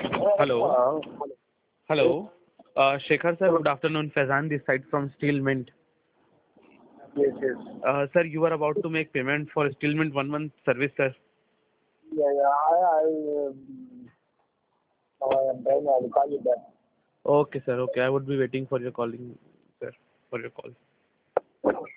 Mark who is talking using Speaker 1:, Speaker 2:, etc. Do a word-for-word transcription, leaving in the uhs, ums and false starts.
Speaker 1: Hello.
Speaker 2: Uh,
Speaker 1: Hello. Uh, Shekhar sir, good afternoon. Faizan this side from Steel Mint.
Speaker 2: yes, yes.
Speaker 1: Uh, sir, you are about to make payment for Steel Mint one month service, sir.
Speaker 2: Yeah, yeah. I, I, um, I am trying. I'll call you back.
Speaker 1: Okay, sir. Okay, I would be waiting for your calling, sir, for your call.